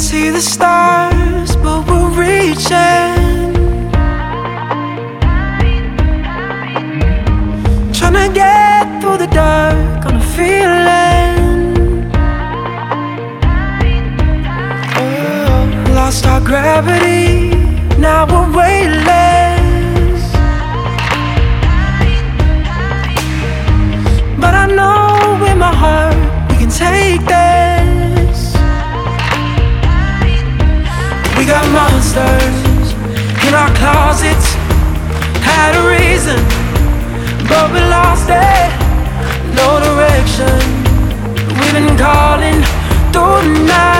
see the stars, but we're reaching. Tryna get through the dark on a feeling. Lost our gravity, now we're weightless. But I know in my heart we can take this. We got monsters in our closets, had a reason, but we lost it. No direction, we've been calling through the night.